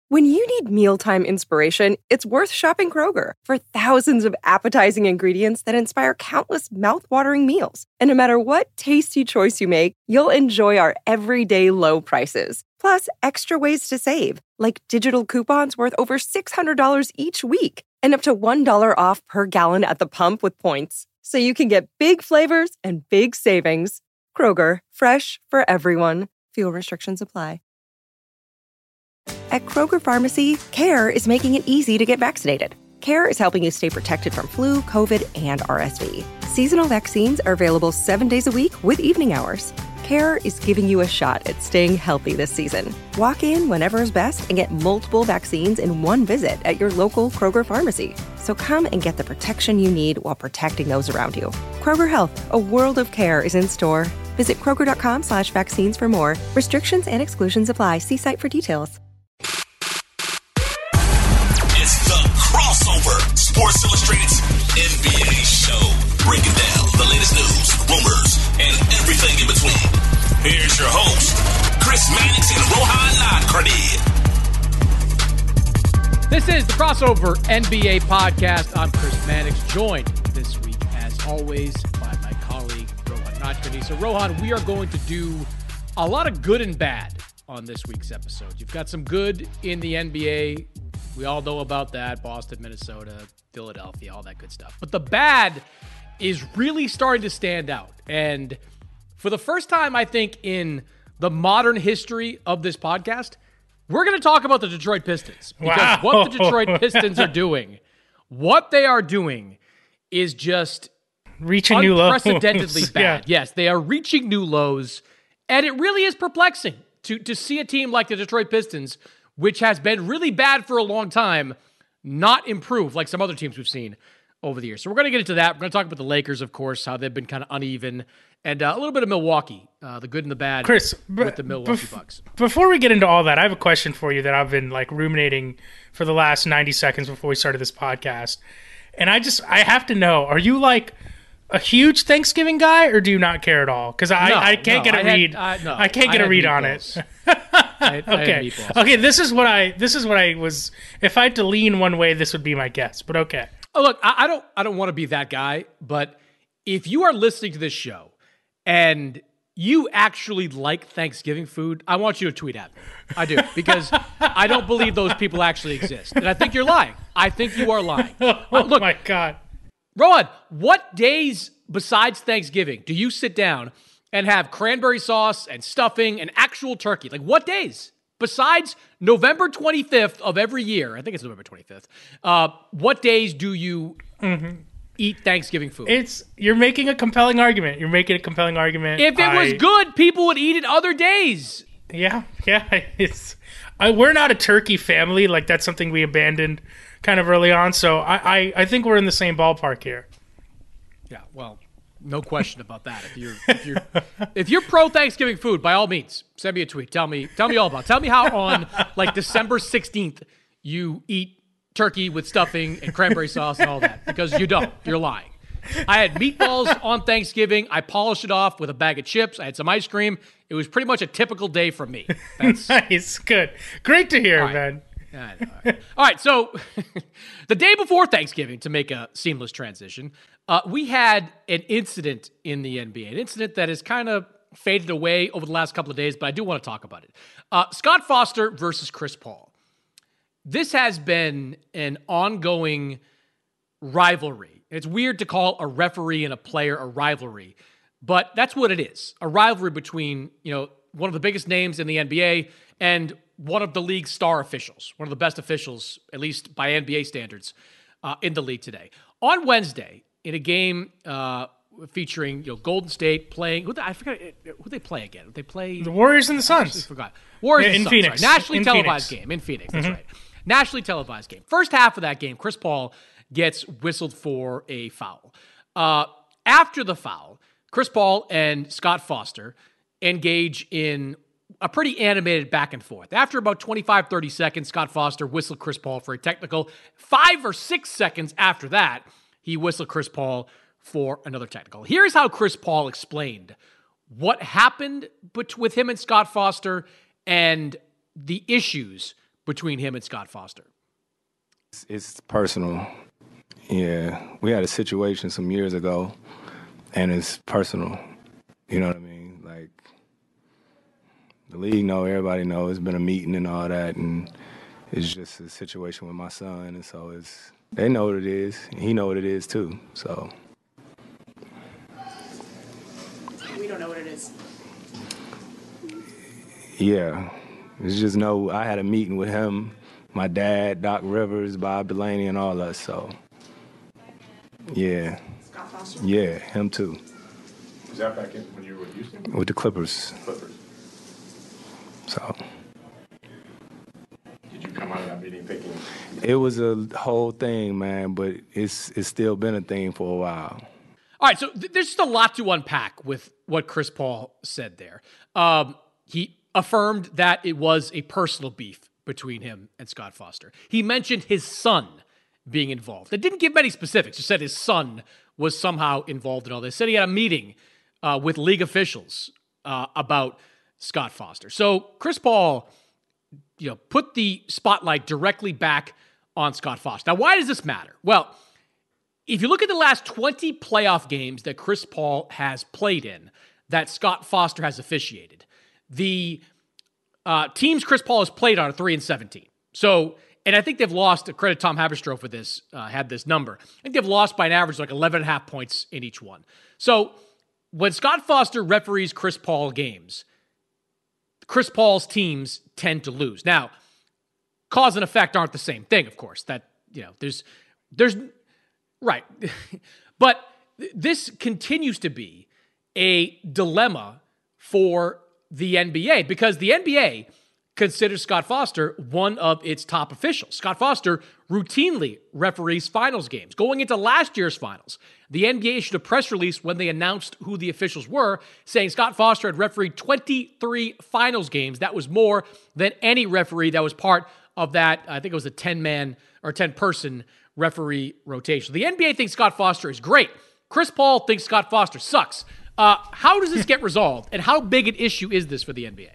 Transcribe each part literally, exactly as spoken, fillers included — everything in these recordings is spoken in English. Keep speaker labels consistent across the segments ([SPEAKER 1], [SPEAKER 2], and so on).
[SPEAKER 1] When you need mealtime inspiration, it's worth shopping Kroger for thousands of appetizing ingredients that inspire countless mouthwatering meals. And no matter what tasty choice you make, you'll enjoy our everyday low prices. Plus, extra ways to save, like digital coupons worth over six hundred dollars each week and up to one dollar off per gallon at the pump with points. So you can get big flavors and big savings. Kroger, fresh for everyone. Fuel restrictions apply. At Kroger Pharmacy, CARE is making it easy to get vaccinated. CARE is helping you stay protected from flu, COVID, and R S V. Seasonal vaccines are available seven days a week with evening hours. CARE is giving you a shot at staying healthy this season. Walk in whenever is best and get multiple vaccines in one visit at your local Kroger Pharmacy. So come and get the protection you need while protecting those around you. Kroger Health, a world of care is in store. Visit Kroger.com slash vaccines for more. Restrictions and exclusions apply. See site for details.
[SPEAKER 2] Crossover, Sports Illustrated's N B A show, breaking down the latest news, rumors, and everything in between. Here's your host, Chris Mannix and Rohan Nadkarni.
[SPEAKER 3] This is the Crossover N B A podcast. I'm Chris Mannix, joined this week, as always, by my colleague, Rohan Nadkarni. So, Rohan, we are going to do a lot of good and bad on this week's episode. You've got some good in the N B A. We all know about that. Boston, Minnesota, Philadelphia, all that good stuff. But the bad is really starting to stand out. And for the first time, I think, in the modern history of this podcast, we're going to talk about the Detroit Pistons. Because wow. what the Detroit Pistons are doing, what they are doing is just
[SPEAKER 4] reaching new lows.
[SPEAKER 3] Unprecedentedly bad. Yeah. Yes, they are reaching new lows. And it really is perplexing to, to see a team like the Detroit Pistons, which has been really bad for a long time, not improve like some other teams we've seen over the years. So we're going to get into that. We're going to talk about the Lakers, of course, how they've been kind of uneven, and uh, a little bit of Milwaukee, uh, the good and the bad,
[SPEAKER 4] Chris,
[SPEAKER 3] with the Milwaukee
[SPEAKER 4] bef-
[SPEAKER 3] Bucks.
[SPEAKER 4] Before we get into all that, I have a question for you that I've been like ruminating for the last ninety seconds before we started this podcast. And I just, I have to know, are you like a huge Thanksgiving guy, or do you not care at all? Because I,
[SPEAKER 3] no,
[SPEAKER 4] I can't
[SPEAKER 3] no,
[SPEAKER 4] get a
[SPEAKER 3] I
[SPEAKER 4] read.
[SPEAKER 3] Had, uh, no,
[SPEAKER 4] I can't get
[SPEAKER 3] I
[SPEAKER 4] a read
[SPEAKER 3] meatballs.
[SPEAKER 4] on it.
[SPEAKER 3] I, I
[SPEAKER 4] okay. Okay. This is what I. This is what I was. If I had to lean one way, this would be my guess. But okay.
[SPEAKER 3] Oh, look, I, I don't. I don't want to be that guy. But if you are listening to this show and you actually like Thanksgiving food, I want you to tweet at me. I do, because I don't believe those people actually exist, and I think you're lying. I think you are lying.
[SPEAKER 4] Oh
[SPEAKER 3] uh, look,
[SPEAKER 4] my God,
[SPEAKER 3] Rohan, what days besides Thanksgiving do you sit down and have cranberry sauce and stuffing and actual turkey? Like, what days besides November twenty-fifth of every year? I think it's November twenty-fifth. Uh, what days do you mm-hmm. eat Thanksgiving food?
[SPEAKER 4] It's you're making a compelling argument. You're making a compelling argument.
[SPEAKER 3] If it
[SPEAKER 4] I,
[SPEAKER 3] was good, people would eat it other days.
[SPEAKER 4] Yeah, yeah. It's I, we're not a turkey family. Like, that's something we abandoned kind of early on. So I, I, I think we're in the same ballpark here.
[SPEAKER 3] Yeah, well, no question about that. If you're if you're if you're pro Thanksgiving food, by all means, send me a tweet. Tell me tell me all about it. Tell me how on like December sixteenth you eat turkey with stuffing and cranberry sauce and all that, because you don't. You're lying. I had meatballs on Thanksgiving. I polished it off with a bag of chips. I had some ice cream. It was pretty much a typical day for me. That's
[SPEAKER 4] nice. Good. Great to hear,
[SPEAKER 3] right.
[SPEAKER 4] man.
[SPEAKER 3] All right. All right. All right, so the day before Thanksgiving, to make a seamless transition, uh, we had an incident in the N B A, an incident that has kind of faded away over the last couple of days, but I do want to talk about it. Uh, Scott Foster versus Chris Paul. This has been an ongoing rivalry. It's weird to call a referee and a player a rivalry, but that's what it is. A rivalry between, you know, one of the biggest names in the N B A and one of the league's star officials, one of the best officials, at least by N B A standards, uh, in the league today. On Wednesday, in a game uh, featuring, you know, Golden State playing, who they, I forgot who they play again. They play
[SPEAKER 4] the Warriors and the Suns.
[SPEAKER 3] I forgot Warriors
[SPEAKER 4] yeah,
[SPEAKER 3] and
[SPEAKER 4] in
[SPEAKER 3] Suns.
[SPEAKER 4] Phoenix.
[SPEAKER 3] Right. Nationally
[SPEAKER 4] in
[SPEAKER 3] televised
[SPEAKER 4] Phoenix.
[SPEAKER 3] game in Phoenix. That's
[SPEAKER 4] mm-hmm.
[SPEAKER 3] right. Nationally televised game. First half of that game, Chris Paul gets whistled for a foul. Uh, after the foul, Chris Paul and Scott Foster engage in a pretty animated back and forth. After about twenty-five, thirty seconds, Scott Foster whistled Chris Paul for a technical. Five or six seconds after that, he whistled Chris Paul for another technical. Here's how Chris Paul explained what happened with him and Scott Foster and the issues between him and Scott Foster?
[SPEAKER 5] It's, it's personal. Yeah, we had a situation some years ago, and it's personal. You know what I mean? Like, the league know, everybody know, it's been a meeting and all that, and it's just a situation with my son, and so it's, they know what it is, and he know what it is too, so.
[SPEAKER 6] We don't know what it is.
[SPEAKER 5] Yeah, it's just know I had a meeting with him, my dad, Doc Rivers, Bob Delaney, and all us, so. Yeah.
[SPEAKER 6] Scott Foster?
[SPEAKER 5] Yeah, him too.
[SPEAKER 7] Was that back in when you were with Houston?
[SPEAKER 5] With the Clippers.
[SPEAKER 7] Clippers.
[SPEAKER 5] So.
[SPEAKER 7] Did you come out of that meeting thinking?
[SPEAKER 5] It was a whole thing, man, but it's it's still been a thing for a while.
[SPEAKER 3] All right, so th- there's just a lot to unpack with what Chris Paul said there. Um, he affirmed that it was a personal beef between him and Scott Foster. He mentioned his son being involved. They didn't give many specifics. He said his son was somehow involved in all this. Said he had a meeting uh, with league officials uh, about Scott Foster. So Chris Paul, you know, put the spotlight directly back on Scott Foster. Now, why does this matter? Well, if you look at the last twenty playoff games that Chris Paul has played in, that Scott Foster has officiated, the uh, teams Chris Paul has played on are three and seventeen. So, and I think they've lost, credit Tom Haberstroh for this, uh, had this number. I think they've lost by an average of like eleven and a half points in each one. So when Scott Foster referees Chris Paul games, Chris Paul's teams tend to lose. Now, cause and effect aren't the same thing, of course. That, you know, there's, there's, right. But this continues to be a dilemma for the N B A because the N B A considers Scott Foster one of its top officials. Scott Foster routinely referees finals games. Going into last year's finals, the N B A issued a press release when they announced who the officials were, saying Scott Foster had refereed twenty-three finals games. That was more than any referee that was part of that, I think it was a ten-man or ten-person referee rotation. The N B A thinks Scott Foster is great. Chris Paul thinks Scott Foster sucks. Uh, how does this get resolved, and how big an issue is this for the N B A?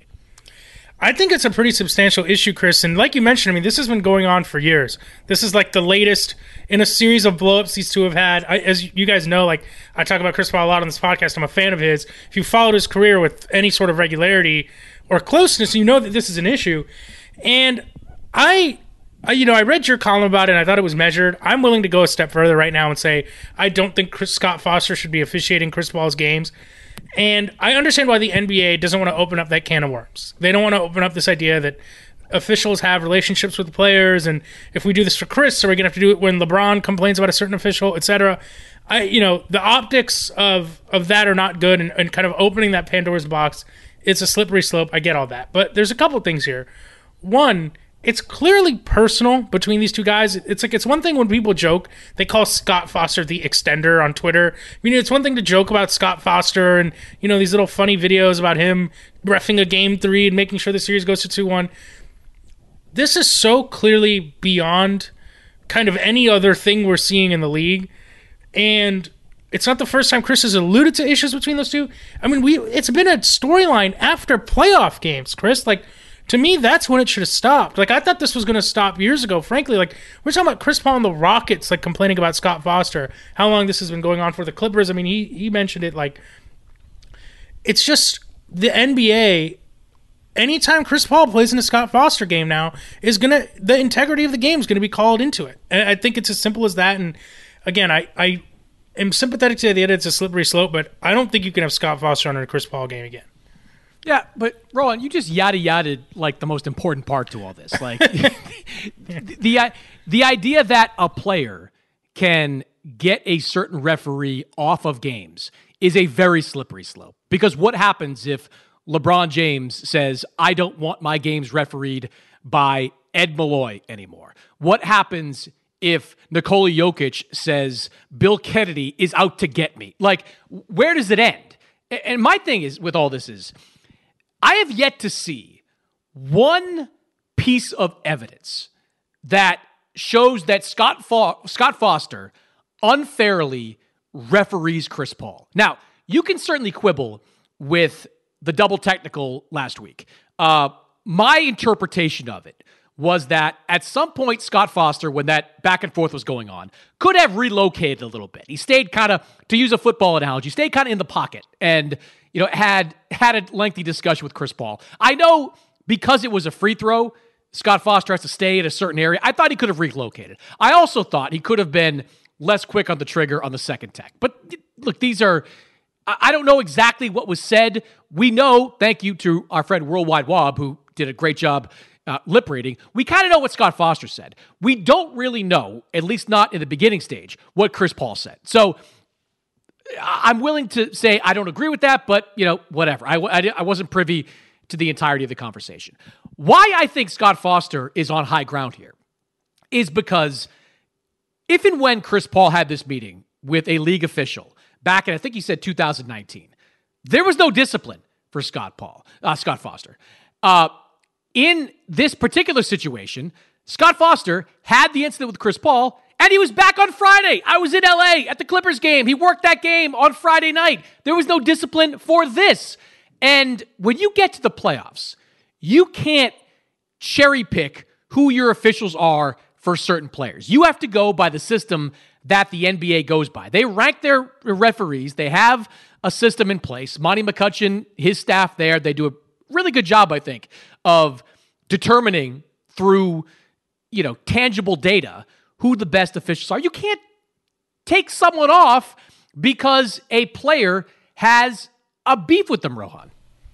[SPEAKER 4] I think it's a pretty substantial issue, Chris. And like you mentioned, I mean, this has been going on for years. This is like the latest in a series of blowups these two have had. I, as you guys know, like I talk about Chris Paul a lot on this podcast. I'm a fan of his. If you followed his career with any sort of regularity or closeness, you know that this is an issue. And I, I you know, I read your column about it, and I thought it was measured. I'm willing to go a step further right now and say I don't think Chris, Scott Foster should be officiating Chris Paul's games. And I understand why the N B A doesn't want to open up that can of worms. They don't want to open up this idea that officials have relationships with the players, and if we do this for Chris, are we going to have to do it when LeBron complains about a certain official, et cetera? I, you know, the optics of of that are not good, and, and kind of opening that Pandora's box, it's a slippery slope. I get all that. But there's a couple things here. One, it's clearly personal between these two guys. It's like, it's one thing when people joke, they call Scott Foster the extender on Twitter. I mean, it's one thing to joke about Scott Foster and, you know, these little funny videos about him reffing a game three and making sure the series goes to two one. This is so clearly beyond kind of any other thing we're seeing in the league. And it's not the first time Chris has alluded to issues between those two. I mean, we it's been a storyline after playoff games, Chris. Like, to me, that's when it should have stopped. Like, I thought this was going to stop years ago, frankly. Like, we're talking about Chris Paul and the Rockets, like, complaining about Scott Foster, how long this has been going on for the Clippers. I mean, he he mentioned it, like, it's just the N B A, anytime Chris Paul plays in a Scott Foster game now, is going to, the integrity of the game is going to be called into it. And I think it's as simple as that. And, again, I, I am sympathetic to the idea that it's a slippery slope, but I don't think you can have Scott Foster on a Chris Paul game again.
[SPEAKER 3] Yeah, but Roland, you just yada yada like the most important part to all this. Like the, the the idea that a player can get a certain referee off of games is a very slippery slope. Because what happens if LeBron James says, "I don't want my games refereed by Ed Malloy anymore"? What happens if Nikola Jokic says Bill Kennedy is out to get me? Like, where does it end? And my thing is with all this is, I have yet to see one piece of evidence that shows that Scott Fo- Scott Foster unfairly referees Chris Paul. Now, you can certainly quibble with the double technical last week. Uh, my interpretation of it was that at some point, Scott Foster, when that back and forth was going on, could have relocated a little bit. He stayed kind of, to use a football analogy, stayed kind of in the pocket and, you know, had had a lengthy discussion with Chris Paul. I know because it was a free throw, Scott Foster has to stay in a certain area. I thought he could have relocated. I also thought he could have been less quick on the trigger on the second tech. But look, these are, I don't know exactly what was said. We know, thank you to our friend Worldwide Wob, who did a great job Uh, lip reading, we kind of know what Scott Foster said. We don't really know, at least not in the beginning stage, what Chris Paul said. So I'm willing to say I don't agree with that, but, you know, whatever. I, I, I wasn't privy to the entirety of the conversation. Why I think Scott Foster is on high ground here is because if and when Chris Paul had this meeting with a league official back in, I think he said two thousand nineteen, there was no discipline for Scott Paul, uh, Scott Foster. Uh, In this particular situation, Scott Foster had the incident with Chris Paul, and he was back on Friday. I was in L A at the Clippers game. He worked that game on Friday night. There was no discipline for this. And when you get to the playoffs, you can't cherry pick who your officials are for certain players. You have to go by the system that the N B A goes by. They rank their referees. They have a system in place. Monty McCutcheon, his staff there, they do a really good job, I think, of determining through, you know, tangible data who the best officials are. You can't take someone off because a player has a beef with them, Rohan.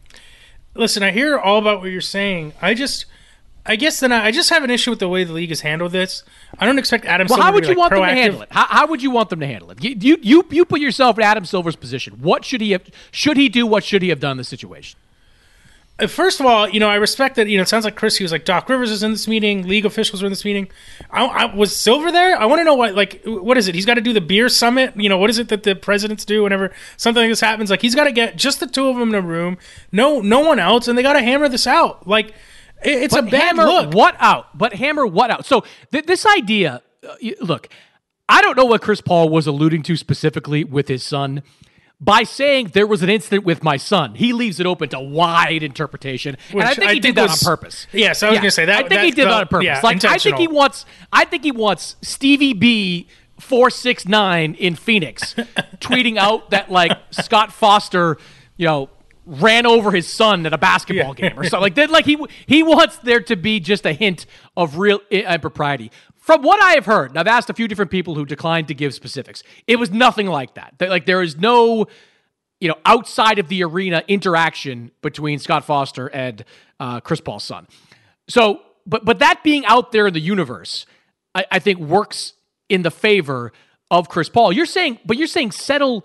[SPEAKER 4] Listen, I hear all about what you're saying. I just, I guess then I, I just have an issue with the way the league has handled this. I don't expect Adam
[SPEAKER 3] well,
[SPEAKER 4] Silver
[SPEAKER 3] how would
[SPEAKER 4] to be
[SPEAKER 3] you
[SPEAKER 4] like
[SPEAKER 3] want
[SPEAKER 4] proactive.
[SPEAKER 3] them to handle it? How, how would you want them to handle it? You, you, you, you put yourself in Adam Silver's position. What should he have? Should he do? What should he have done in this situation?
[SPEAKER 4] First of all, you know, I respect that, you know, it sounds like Chris, he was like, Doc Rivers is in this meeting, league officials are in this meeting. I, I was Silver there? I want to know what, like, what is it? He's got to do the beer summit? You know, what is it that the presidents do whenever something like this happens? Like, he's got to get just the two of them in a room, no no one else, and they got to hammer this out. Like, it, it's
[SPEAKER 3] but
[SPEAKER 4] a bad
[SPEAKER 3] hammer
[SPEAKER 4] look.
[SPEAKER 3] what out? But hammer what out? So th- this idea, uh, look, I don't know what Chris Paul was alluding to specifically with his son. By saying there was an incident with my son, he leaves it open to wide interpretation,
[SPEAKER 4] Which
[SPEAKER 3] and I think
[SPEAKER 4] I
[SPEAKER 3] he
[SPEAKER 4] think
[SPEAKER 3] did that
[SPEAKER 4] was-
[SPEAKER 3] on purpose.
[SPEAKER 4] Yes, I was
[SPEAKER 3] Yeah,
[SPEAKER 4] gonna say that-
[SPEAKER 3] I think
[SPEAKER 4] that
[SPEAKER 3] he did
[SPEAKER 4] felt-
[SPEAKER 3] that on purpose.
[SPEAKER 4] yeah,
[SPEAKER 3] like I think he
[SPEAKER 4] intentional.
[SPEAKER 3] wants, I think he wants Stevie B four six nine in Phoenix tweeting out that like Scott Foster, you know, ran over his son at a basketball
[SPEAKER 4] Yeah.
[SPEAKER 3] game or something like that. Like he he wants there to be just a hint of real impropriety. From what I have heard, and I've asked a few different people who declined to give specifics, it was nothing like that. Like there is no, you know, outside of the arena interaction between Scott Foster and uh, Chris Paul's son. So, but but that being out there in the universe, I, I think works in the favor of Chris Paul. You're saying, but you're saying settle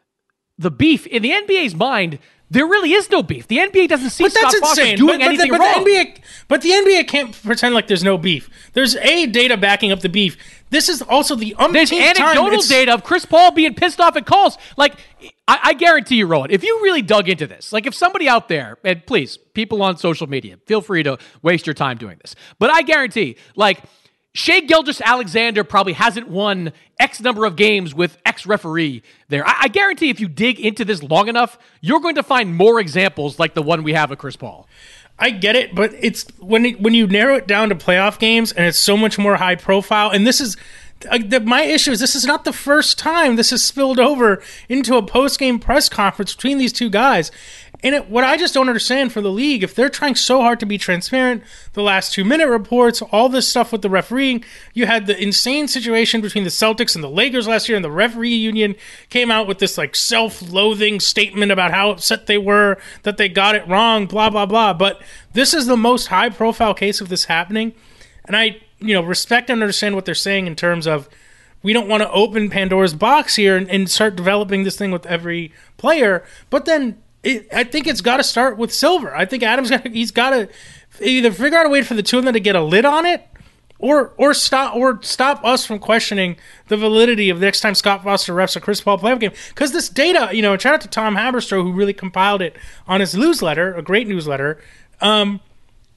[SPEAKER 3] the beef. In the N B A's mind, there really is no beef. The N B A doesn't see
[SPEAKER 4] But
[SPEAKER 3] Scott
[SPEAKER 4] that's
[SPEAKER 3] Foster
[SPEAKER 4] insane.
[SPEAKER 3] doing
[SPEAKER 4] but, but,
[SPEAKER 3] anything
[SPEAKER 4] but
[SPEAKER 3] wrong.
[SPEAKER 4] The N B A, but the N B A can't pretend like there's no beef. There's a data backing up the beef. This is also the
[SPEAKER 3] There's
[SPEAKER 4] umpteenth time
[SPEAKER 3] anecdotal
[SPEAKER 4] it's-
[SPEAKER 3] data of Chris Paul being pissed off at calls. Like, I, I guarantee you, Rowan, if you really dug into this, like if somebody out there, and please, people on social media, feel free to waste your time doing this. But I guarantee, like, Shai Gilgeous-Alexander probably hasn't won X number of games with X referee there. I, I guarantee if you dig into this long enough, you're going to find more examples like the one we have of Chris Paul.
[SPEAKER 4] I get it, but it's when it, when you narrow it down to playoff games and it's so much more high profile. And this is uh, the, my issue is this is not the first time this has spilled over into a post game press conference between these two guys. And it, what I just don't understand for the league, if they're trying so hard to be transparent, the last two minute reports, all this stuff with the refereeing, you had the insane situation between the Celtics and the Lakers last year, and the referee union came out with this like self-loathing statement about how upset they were that they got it wrong, blah, blah, blah. But this is the most high profile case of this happening. And I, you know, respect and understand what they're saying in terms of we don't want to open Pandora's box here and, and start developing this thing with every player. But then It, I think it's got to start with Silver. I think Adams got he's got to either figure out a way for the two of them to get a lid on it, or or stop or stop us from questioning the validity of the next time Scott Foster refs a Chris Paul playoff game. Because this data, you know, and shout out to Tom Haberstroh who really compiled it on his newsletter, a great newsletter. Um,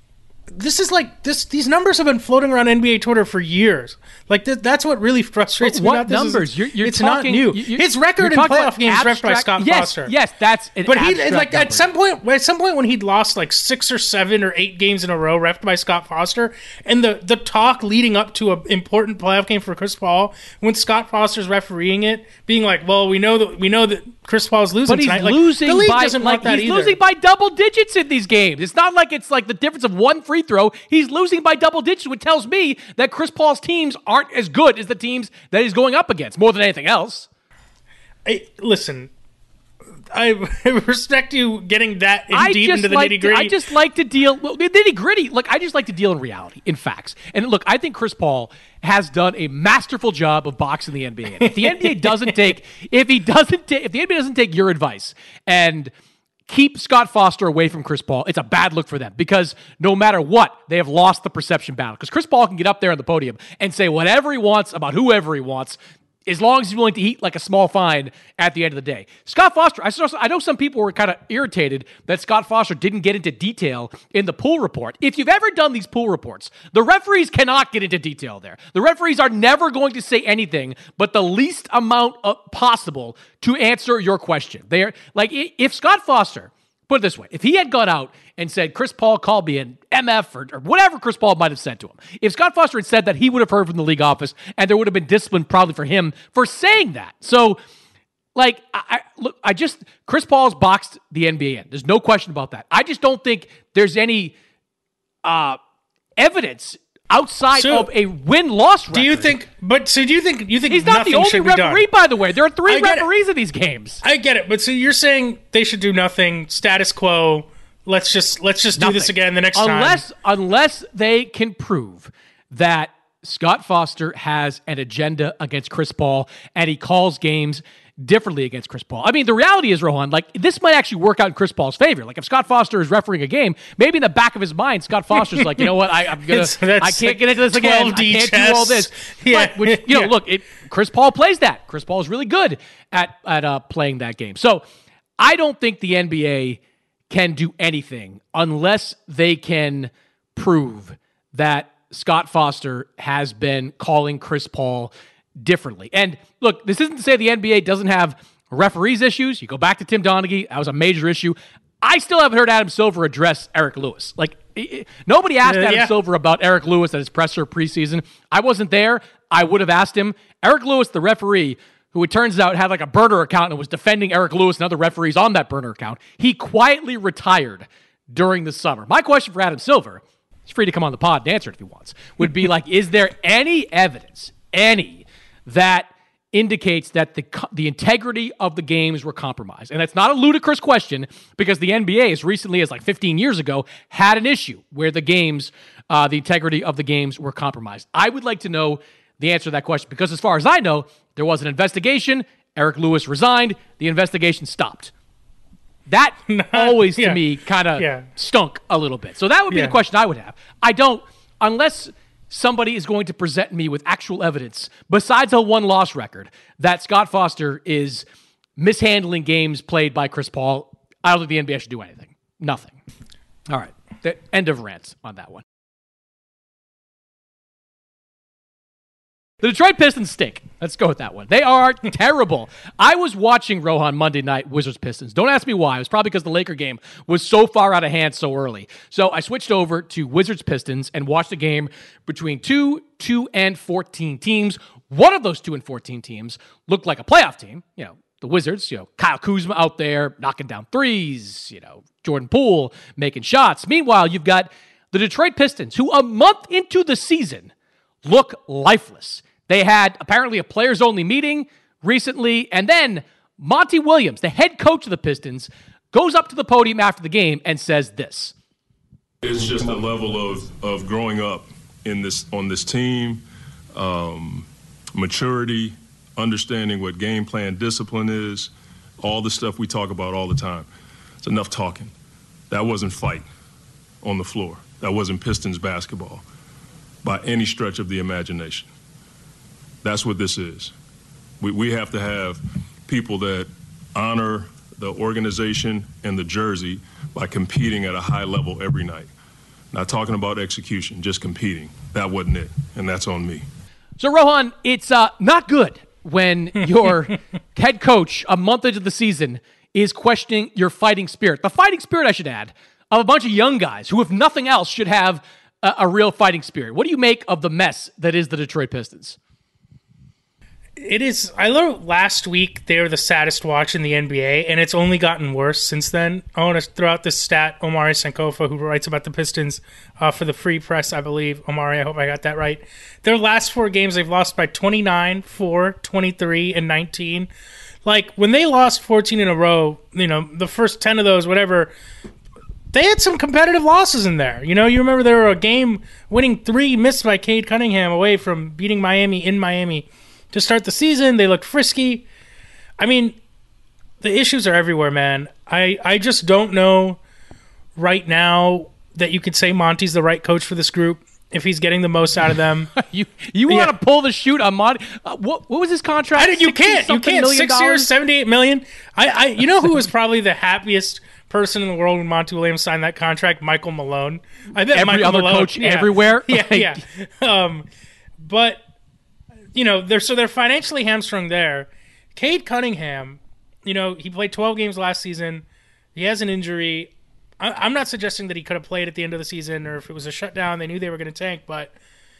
[SPEAKER 4] this is like this. These numbers have been floating around N B A Twitter for years. Like th- that's what really frustrates
[SPEAKER 3] but
[SPEAKER 4] me.
[SPEAKER 3] What
[SPEAKER 4] about this
[SPEAKER 3] numbers?
[SPEAKER 4] Is,
[SPEAKER 3] you're, you're
[SPEAKER 4] it's
[SPEAKER 3] talking,
[SPEAKER 4] not new.
[SPEAKER 3] You,
[SPEAKER 4] His record in playoff games ref by Scott
[SPEAKER 3] yes,
[SPEAKER 4] Foster.
[SPEAKER 3] Yes, that's an
[SPEAKER 4] but he
[SPEAKER 3] abstract
[SPEAKER 4] like
[SPEAKER 3] number.
[SPEAKER 4] at some point. At some point when he'd lost like six or seven or eight games in a row, refed by Scott Foster, and the the talk leading up to an important playoff game for Chris Paul, when Scott Foster's refereeing it, being like, "Well, we know that we know that Chris Paul's losing
[SPEAKER 3] but he's
[SPEAKER 4] tonight." Like,
[SPEAKER 3] losing
[SPEAKER 4] the league
[SPEAKER 3] by
[SPEAKER 4] doesn't
[SPEAKER 3] like
[SPEAKER 4] want that
[SPEAKER 3] he's
[SPEAKER 4] either.
[SPEAKER 3] losing by double digits in these games. It's not like it's like the difference of one free throw. He's losing by double digits, which tells me that Chris Paul's teams aren't as good as the teams that he's going up against, more than anything else.
[SPEAKER 4] Hey, listen, I respect you getting that in
[SPEAKER 3] I
[SPEAKER 4] deep
[SPEAKER 3] just
[SPEAKER 4] into the
[SPEAKER 3] like
[SPEAKER 4] nitty
[SPEAKER 3] to,
[SPEAKER 4] gritty.
[SPEAKER 3] I just like to deal well, the nitty gritty. Look, I just like to deal in reality, in facts. And look, I think Chris Paul has done a masterful job of boxing the N B A. And if the N B A doesn't take, if he doesn't take, if the N B A doesn't take your advice and keep Scott Foster away from Chris Paul, it's a bad look for them because no matter what, they have lost the perception battle. Because Chris Paul can get up there on the podium and say whatever he wants about whoever he wants, as long as he's willing to eat like a small fine at the end of the day. Scott Foster, I, saw, I know some people were kind of irritated that Scott Foster didn't get into detail in the pool report. If you've ever done these pool reports, the referees cannot get into detail there. The referees are never going to say anything but the least amount of possible to answer your question. They're like, if Scott Foster, put it this way, if he had gone out and said, Chris Paul called me an M F or, or whatever Chris Paul might have said to him, if Scott Foster had said that, he would have heard from the league office and there would have been discipline probably for him for saying that. So, like, I, I look, I just, Chris Paul's boxed the N B A in. There's no question about that. I just don't think there's any uh, evidence outside
[SPEAKER 4] So,
[SPEAKER 3] of a win-loss record.
[SPEAKER 4] do you think? But so do you think? You think
[SPEAKER 3] He's not
[SPEAKER 4] nothing
[SPEAKER 3] the only
[SPEAKER 4] should be
[SPEAKER 3] referee,
[SPEAKER 4] done?
[SPEAKER 3] by the way. There are three
[SPEAKER 4] I get it.
[SPEAKER 3] referees in these games.
[SPEAKER 4] I get it, but so you're saying they should do nothing, status quo. Let's just let's just do this
[SPEAKER 3] Nothing.
[SPEAKER 4] again the next
[SPEAKER 3] unless,
[SPEAKER 4] time.
[SPEAKER 3] Unless they can prove that Scott Foster has an agenda against Chris Paul and he calls games differently against Chris Paul. I mean, the reality is, Rohan, like, this might actually work out in Chris Paul's favor. Like, if Scott Foster is refereeing a game, maybe in the back of his mind, Scott Foster's like, you know what, I, I'm gonna,
[SPEAKER 4] It's- that's
[SPEAKER 3] I can't
[SPEAKER 4] like
[SPEAKER 3] get into this again. I
[SPEAKER 4] twelve D
[SPEAKER 3] can't
[SPEAKER 4] chess.
[SPEAKER 3] do all this.
[SPEAKER 4] Yeah.
[SPEAKER 3] But, which, you know,
[SPEAKER 4] Yeah.
[SPEAKER 3] look, it, Chris Paul plays that. Chris Paul is really good at at uh, playing that game. So, I don't think the N B A can do anything unless they can prove that Scott Foster has been calling Chris Paul differently. And look, this isn't to say the N B A doesn't have referees issues. You go back to Tim Donaghy, that was a major issue. I still haven't heard Adam Silver address Eric Lewis. Like, it, it, nobody asked
[SPEAKER 4] Uh,
[SPEAKER 3] Adam
[SPEAKER 4] yeah.
[SPEAKER 3] Silver about Eric Lewis at his presser preseason. I wasn't there. I would have asked him. Eric Lewis, the referee, who it turns out had like a burner account and was defending Eric Lewis and other referees on that burner account, he quietly retired during the summer. My question for Adam Silver, he's free to come on the pod and answer it if he wants, would be like, is there any evidence, any, that indicates that the the integrity of the games were compromised? And that's not a ludicrous question because the N B A, as recently as like fifteen years ago, had an issue where the games, uh, the integrity of the games were compromised. I would like to know the answer to that question because as far as I know, there was an investigation. Eric Lewis resigned. The investigation stopped. That always, to
[SPEAKER 4] yeah.
[SPEAKER 3] me, kind of
[SPEAKER 4] Yeah.
[SPEAKER 3] stunk a little bit. So that would be
[SPEAKER 4] Yeah.
[SPEAKER 3] the question I would have. I don't, unless somebody is going to present me with actual evidence, besides a one-loss record, that Scott Foster is mishandling games played by Chris Paul, I don't think the N B A should do anything. Nothing. All right. The end of rant on that one. The Detroit Pistons stink. Let's go with that one. They are terrible. I was watching Rohan Monday night, Wizards Pistons. Don't ask me why. It was probably because the Laker game was so far out of hand so early. So I switched over to Wizards Pistons and watched a game between two, two and fourteen teams. One of those two and fourteen teams looked like a playoff team. You know, the Wizards, you know, Kyle Kuzma out there knocking down threes, you know, Jordan Poole making shots. Meanwhile, you've got the Detroit Pistons, who a month into the season look lifeless. They had apparently a players-only meeting recently, and then Monty Williams, the head coach of the Pistons, goes up to the podium after the game and says this.
[SPEAKER 8] It's just a level of, of growing up in this on this team, um, maturity, understanding what game plan discipline is, all the stuff we talk about all the time. It's enough talking. That wasn't fight on the floor. That wasn't Pistons basketball by any stretch of the imagination. That's what this is. We, we have to have people that honor the organization and the jersey by competing at a high level every night. Not talking about execution, just competing. That wasn't it, and that's on me.
[SPEAKER 3] So, Rohan, it's uh, not good when your head coach, a month into the season, is questioning your fighting spirit. The fighting spirit, I should add, of a bunch of young guys who, if nothing else, should have a, a real fighting spirit. What do you make of the mess that is the Detroit Pistons?
[SPEAKER 4] It is. I learned last week they were the saddest watch in the N B A, and it's only gotten worse since then. I want to throw out this stat. Omari Sankofa, who writes about the Pistons uh, for the Free Press, I believe. Omari, I hope I got that right. Their last four games, they've lost by twenty-nine, four, twenty-three, and nineteen. Like, when they lost fourteen in a row, you know, the first ten of those, whatever, they had some competitive losses in there. You know, you remember there were a game-winning three missed by Cade Cunningham away from beating Miami in Miami. To start the season, they looked frisky. I mean, the issues are everywhere, man. I, I just don't know right now that you could say Monty's the right coach for this group, if he's getting the most out of them.
[SPEAKER 3] you you
[SPEAKER 4] Yeah.
[SPEAKER 3] want to pull the shoot on Monty? Uh, what what was his contract?
[SPEAKER 4] I didn't, you can't. You
[SPEAKER 3] sixty-something
[SPEAKER 4] can't.
[SPEAKER 3] million
[SPEAKER 4] Six
[SPEAKER 3] dollars?
[SPEAKER 4] years, seventy-eight million dollars. I, I, you know who was probably the happiest person in the world when Monty Williams signed that contract? Michael Malone. I bet
[SPEAKER 3] Every
[SPEAKER 4] Michael
[SPEAKER 3] other
[SPEAKER 4] Malone,
[SPEAKER 3] coach
[SPEAKER 4] yeah.
[SPEAKER 3] everywhere?
[SPEAKER 4] Yeah,
[SPEAKER 3] Like-
[SPEAKER 4] yeah. Um, but you know, they're so they're financially hamstrung there. Cade Cunningham, you know, he played twelve games last season. He has an injury. I, I'm not suggesting that he could have played at the end of the season or if it was a shutdown, they knew they were going to tank, but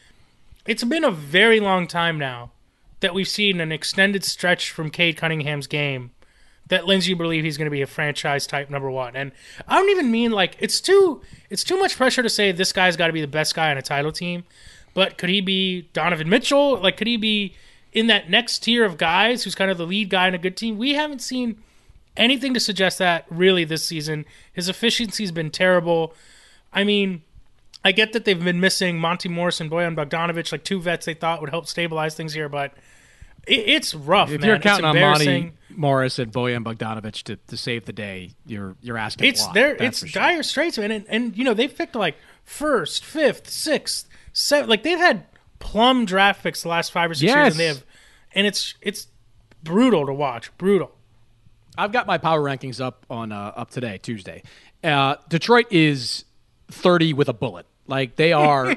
[SPEAKER 4] it's been a very long time now that we've seen an extended stretch from Cade Cunningham's game that lends you to believe he's going to be a franchise type number one. And I don't even mean like it's too it's too much pressure to say this guy's got to be the best guy on a title team. But could he be Donovan Mitchell? Like, could he be in that next tier of guys who's kind of the lead guy in a good team? We haven't seen anything to suggest that really this season. His efficiency's been terrible. I mean, I get that they've been missing Monty Morris and Bojan Bogdanovic, like two vets they thought would help stabilize things here, but it, it's rough,
[SPEAKER 3] If
[SPEAKER 4] man.
[SPEAKER 3] you're counting
[SPEAKER 4] it's
[SPEAKER 3] on Monty
[SPEAKER 4] embarrassing.
[SPEAKER 3] Morris and Bojan Bogdanovic to, to save the day, you're you're asking
[SPEAKER 4] It's
[SPEAKER 3] a lot.
[SPEAKER 4] there.
[SPEAKER 3] That's
[SPEAKER 4] It's
[SPEAKER 3] for sure.
[SPEAKER 4] dire straits, man. And, and you know they've picked like first, fifth, sixth, seventh. Like they've had plum draft picks the last five or six
[SPEAKER 3] Yes.
[SPEAKER 4] years, and they have, and it's it's brutal to watch. Brutal.
[SPEAKER 3] I've got my power rankings up on uh, up today, Tuesday. Uh, Detroit is thirty with a bullet. Like they are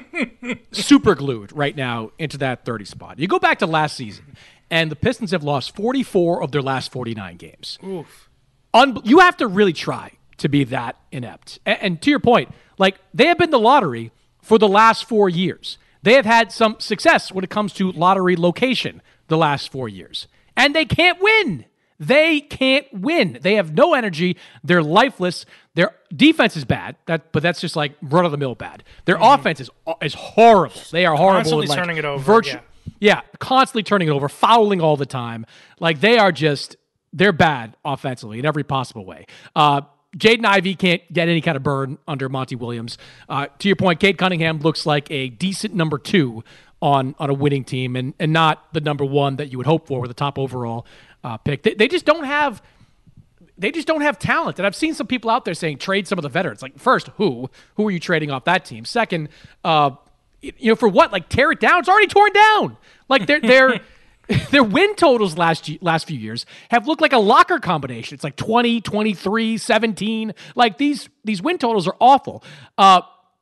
[SPEAKER 3] super glued right now into that thirty spot. You go back to last season, and the Pistons have lost forty-four of their last forty-nine games.
[SPEAKER 4] Oof.
[SPEAKER 3] Un- you have to really try to be that inept. And, and to your point, like they have been the lottery for the last four years. They have had some success when it comes to lottery location the last four years. And they can't win. They can't win. They have no energy. They're lifeless. Their defense is bad, that, but that's just like run-of-the-mill bad. Their
[SPEAKER 4] Mm-hmm.
[SPEAKER 3] offense is is horrible. They are horrible.
[SPEAKER 4] Constantly
[SPEAKER 3] and, like,
[SPEAKER 4] turning it over,
[SPEAKER 3] virtu-
[SPEAKER 4] yeah.
[SPEAKER 3] yeah, constantly turning it over, fouling all the time. Like they are just, they're bad offensively in every possible way. Uh, Jaden Ivey can't get any kind of burn under Monty Williams. Uh, to your point, Cade Cunningham looks like a decent number two on, on a winning team and, and not the number one that you would hope for with a top overall uh, pick. They, they just don't have they just don't have talent. And I've seen some people out there saying trade some of the veterans. Like first, who? Who are you trading off that team? Second, uh, you know, for what? Like tear it down? It's already torn down. Like they're they're their win totals last last few years have looked like a locker combination. It's like twenty, twenty-three, seventeen. Like these these win totals are awful. Uh,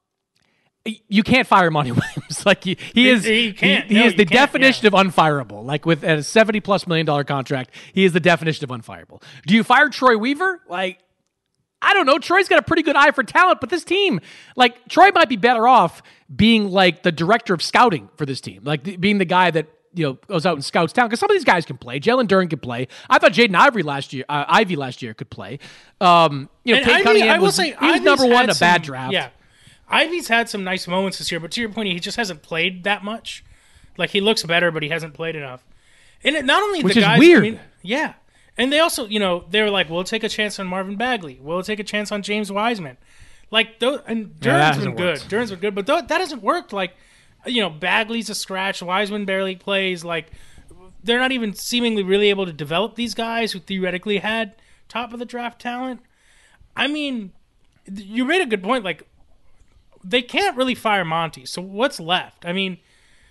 [SPEAKER 3] you can't fire Monty Williams. Like he, he is
[SPEAKER 4] You can't.
[SPEAKER 3] he, he
[SPEAKER 4] No,
[SPEAKER 3] is
[SPEAKER 4] you
[SPEAKER 3] the
[SPEAKER 4] can't,
[SPEAKER 3] definition
[SPEAKER 4] yeah.
[SPEAKER 3] of unfireable. Like with a seventy plus million dollar contract, he is the definition of unfireable. Do you fire Troy Weaver? Like I don't know. Troy's got a pretty good eye for talent, but this team, like Troy might be better off being like the director of scouting for this team, like the, being the guy that you know goes out and scouts talent. Because some of these guys can play. Jalen Duren could play. I thought Jaden Ivey last year, uh, Ivy last year could play. Um, you know,
[SPEAKER 4] And
[SPEAKER 3] Cade
[SPEAKER 4] Ivy,
[SPEAKER 3] Cunningham
[SPEAKER 4] I will
[SPEAKER 3] was,
[SPEAKER 4] say,
[SPEAKER 3] he was
[SPEAKER 4] Ivy's
[SPEAKER 3] number one
[SPEAKER 4] had
[SPEAKER 3] in a
[SPEAKER 4] some-
[SPEAKER 3] bad draft.
[SPEAKER 4] Yeah, Ivy's had some nice moments this year, but to your point, he just hasn't played that much. Like he looks better, but he hasn't played enough. And it, not only
[SPEAKER 3] Which
[SPEAKER 4] the
[SPEAKER 3] is
[SPEAKER 4] guys,
[SPEAKER 3] weird.
[SPEAKER 4] I mean, yeah, and they also, you know, they were like, "We'll take a chance on Marvin Bagley. We'll take a chance on James Wiseman." Like, those, and
[SPEAKER 3] Yeah, that
[SPEAKER 4] Duren's been
[SPEAKER 3] hasn't
[SPEAKER 4] good.
[SPEAKER 3] worked.
[SPEAKER 4] Duren's been good, but th- that hasn't worked. Like, you know, Bagley's a scratch. Wiseman barely plays. Like, they're not even seemingly really able to develop these guys who theoretically had top of the draft talent. I mean, you made a good point. Like, they can't really fire Monty. So what's left? I mean,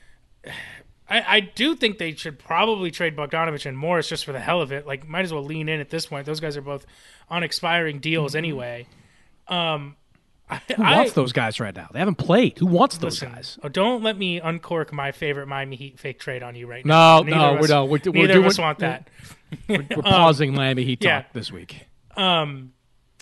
[SPEAKER 4] I, I do think they should probably trade Bogdanovich and Morris just for the hell of it. Like, might as well lean in at this point. Those guys are both on expiring deals anyway. Um,
[SPEAKER 3] Who
[SPEAKER 4] I,
[SPEAKER 3] wants those guys right now? They haven't played. Who wants those
[SPEAKER 4] listen,
[SPEAKER 3] guys?
[SPEAKER 4] Oh, don't let me uncork my favorite Miami Heat fake trade on you right now.
[SPEAKER 3] No,
[SPEAKER 4] Neither
[SPEAKER 3] no,
[SPEAKER 4] of
[SPEAKER 3] we're
[SPEAKER 4] us,
[SPEAKER 3] no, we're, we're
[SPEAKER 4] neither
[SPEAKER 3] doing,
[SPEAKER 4] of us want that.
[SPEAKER 3] We're, we're pausing Miami Heat
[SPEAKER 4] yeah.
[SPEAKER 3] talk this week.
[SPEAKER 4] Um,